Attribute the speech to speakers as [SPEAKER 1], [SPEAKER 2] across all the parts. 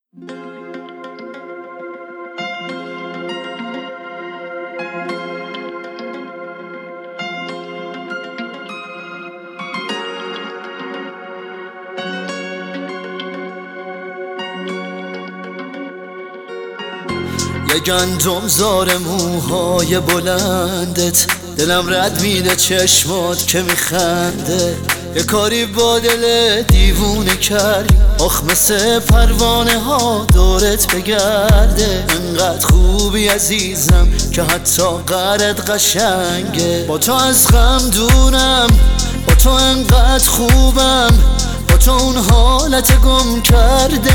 [SPEAKER 1] یه گندم زار موهای بلندت، دلم رد میده چشمات که میخنده. یه کاری با دل دیوونه کردی، آخ مثل پروانه ها دورت بگرده. انقدر خوبی عزیزم که حتی قرت قشنگه. با تو از غم دورم، با تو انقدر خوبم، با تو اون حالت گم کرده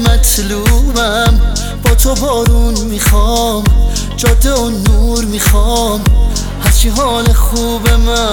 [SPEAKER 1] مطلوبم. با تو بارون میخوام، جاده و نور میخوام، هرچی حال خوب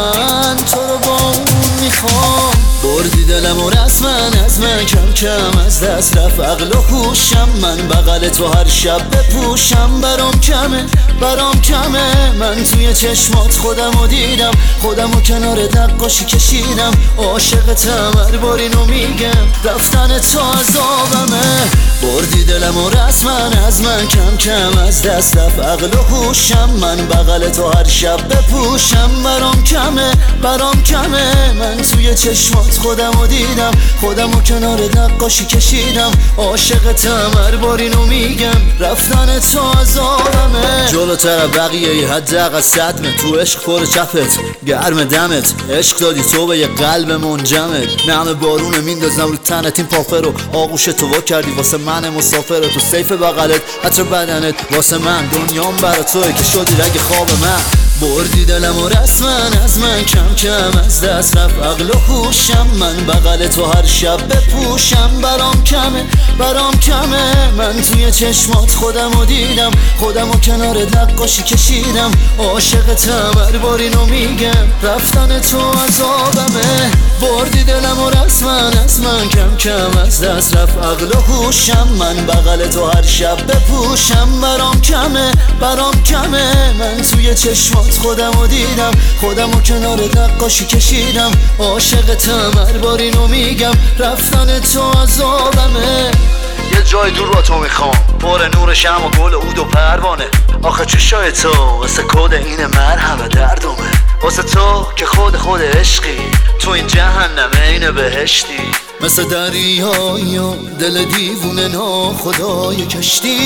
[SPEAKER 1] من تو رو با اون میخوام. بردی دلم و رسما از من کم کم از دست رفت عقل و هوشم. من بغل تو هر شب بپوشم، برام کمه برام کمه. من توی چشمات خودمو دیدم، خودمو کنار نقاشی کشیدم. عاشقتم هر بار اینو میگم، رفتن تو عذابمه. بردی دلم و رسما از من کم کم از دست رفت عقل و هوشم. من بغل تو هر شب بپوشم، برام کمه برام کمه. من توی چشمات خودمو دیدم، خودمو کنار نقاشی کشیدم. عاشقتم هر بار اینو میگم، رفتن تو عذابمه. جلوتر بقیه ی حداقل صدمه، تو عشق پر چپت گرم دمت. عشق دادی تو به یه قلب منجمد، نعم بارونه میندازم رو تنت. این پافه رو آغوش تو وا کردی واسه من مسافر. تو سیف بغلت عطر بدنت واسه من، دنیام برا توی که شدی رگ خواب من. بردی دلم و رسما از من کم کم از دست رفت عقل و هوشم. من بغل تو هر شب بپوشم، برام کمه برام کمه. من توی چشمات خودمو دیدم، خودمو کنار نقاشی کشیدم. عاشقتم هر بار اینو میگم، رفتن تو عذابمه. بردی دلم و رسما از من کم کم از دست رفت عقل و هوشم. من بغل تو هر شب بپوشم، برام کمه برام کمه. من توی چشمات خودمو دیدم، خودمو کنار نقاشی کشیدم. عاشقتم هر بار اینو میگم، رفتن تو عذابمه.
[SPEAKER 2] یه جای دور با تو میخوام، پر نور شمع و گل عود و پروانه. آخه چشای تو واسه کد این مرهم دردمه. واسه تو که خود عشقی، تو این جهنم این بهشتی.
[SPEAKER 1] مثل دریایی و دل دیوونه ناخدای کشتی.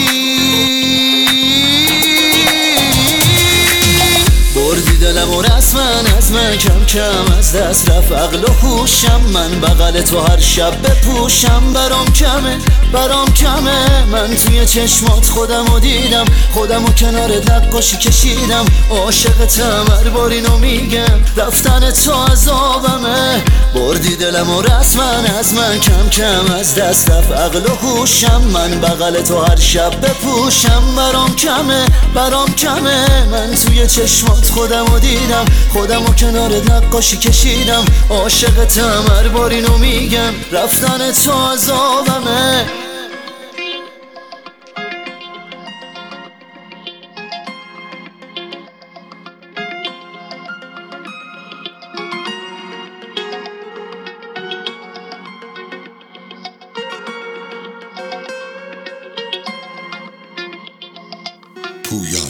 [SPEAKER 1] بردی دلم و رسما از من کم کم از دست رفت عقل و هوشم. من بغل تو هر شب بپوشم، برام کمه برام کمه. من توی چشمات خودمو دیدم، خودمو کنار نقاشی کشیدم. عاشقتم هر بار اینو میگم، رفتن تو عذابمه. بردی دلم و رسما از من کم کم از دست رفت عقل و هوشم. من بغل تو هر شب بپوشم، برام کمه برام کمه. من توی چشمات خودمو دیدم، خودمو کنار نقاشی کشیدم. عاشقتم هر بار اینو میگم، رفتن تو عذابمه.
[SPEAKER 3] پویا